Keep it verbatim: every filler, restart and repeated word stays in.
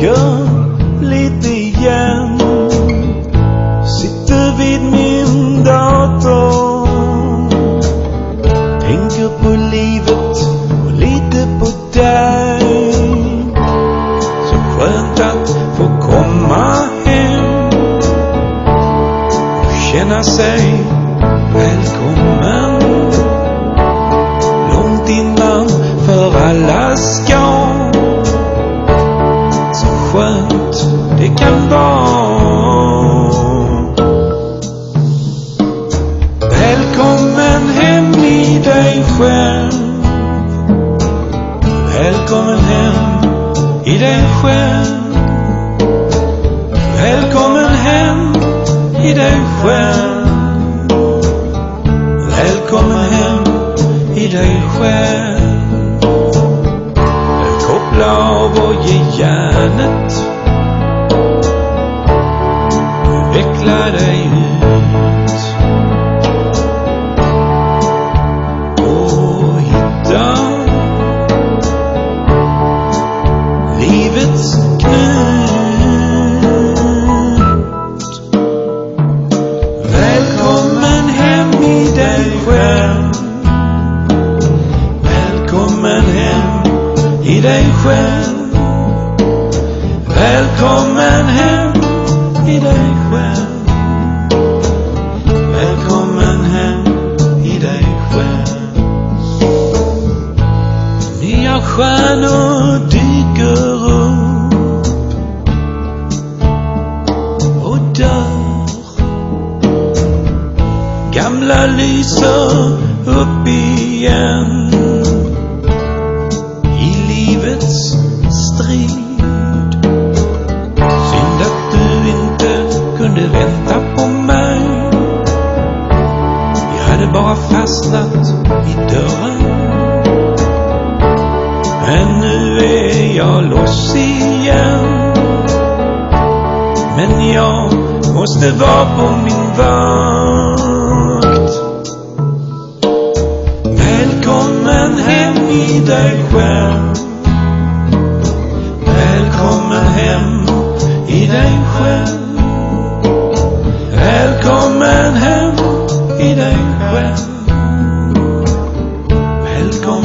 tänker lite igen. Sitter vid min dator, tänker på livet och lite på dig. Så skönt att få komma hem och känna sig välkommen. Långt innan för alla ska, så skönt det kan vara. Välkommen hem i dig själv. Välkommen hem i dig själv. Välkommen hem i dig själv. Välkommen hem i dig själv. Koppla av och ge hjärnet. Veckla dig ut och hitta livets knut. Välkommen hem i dig själv. Välkommen hem i dig själv. Välkommen hem i dig själv. Välkommen hem i dig själv. Nya stjärnor dyker upp och dör. Gamla lyser upp igen i livets strid. Synd att du inte kunde vänta på mig. Jag hade bara fastnat i dörren. Men nu är jag loss igen. Men jag måste vara på min vakt. Välkommen hem i dig själv. Välkommen hem i dig själv. Välkommen hem i dig själv. Välkommen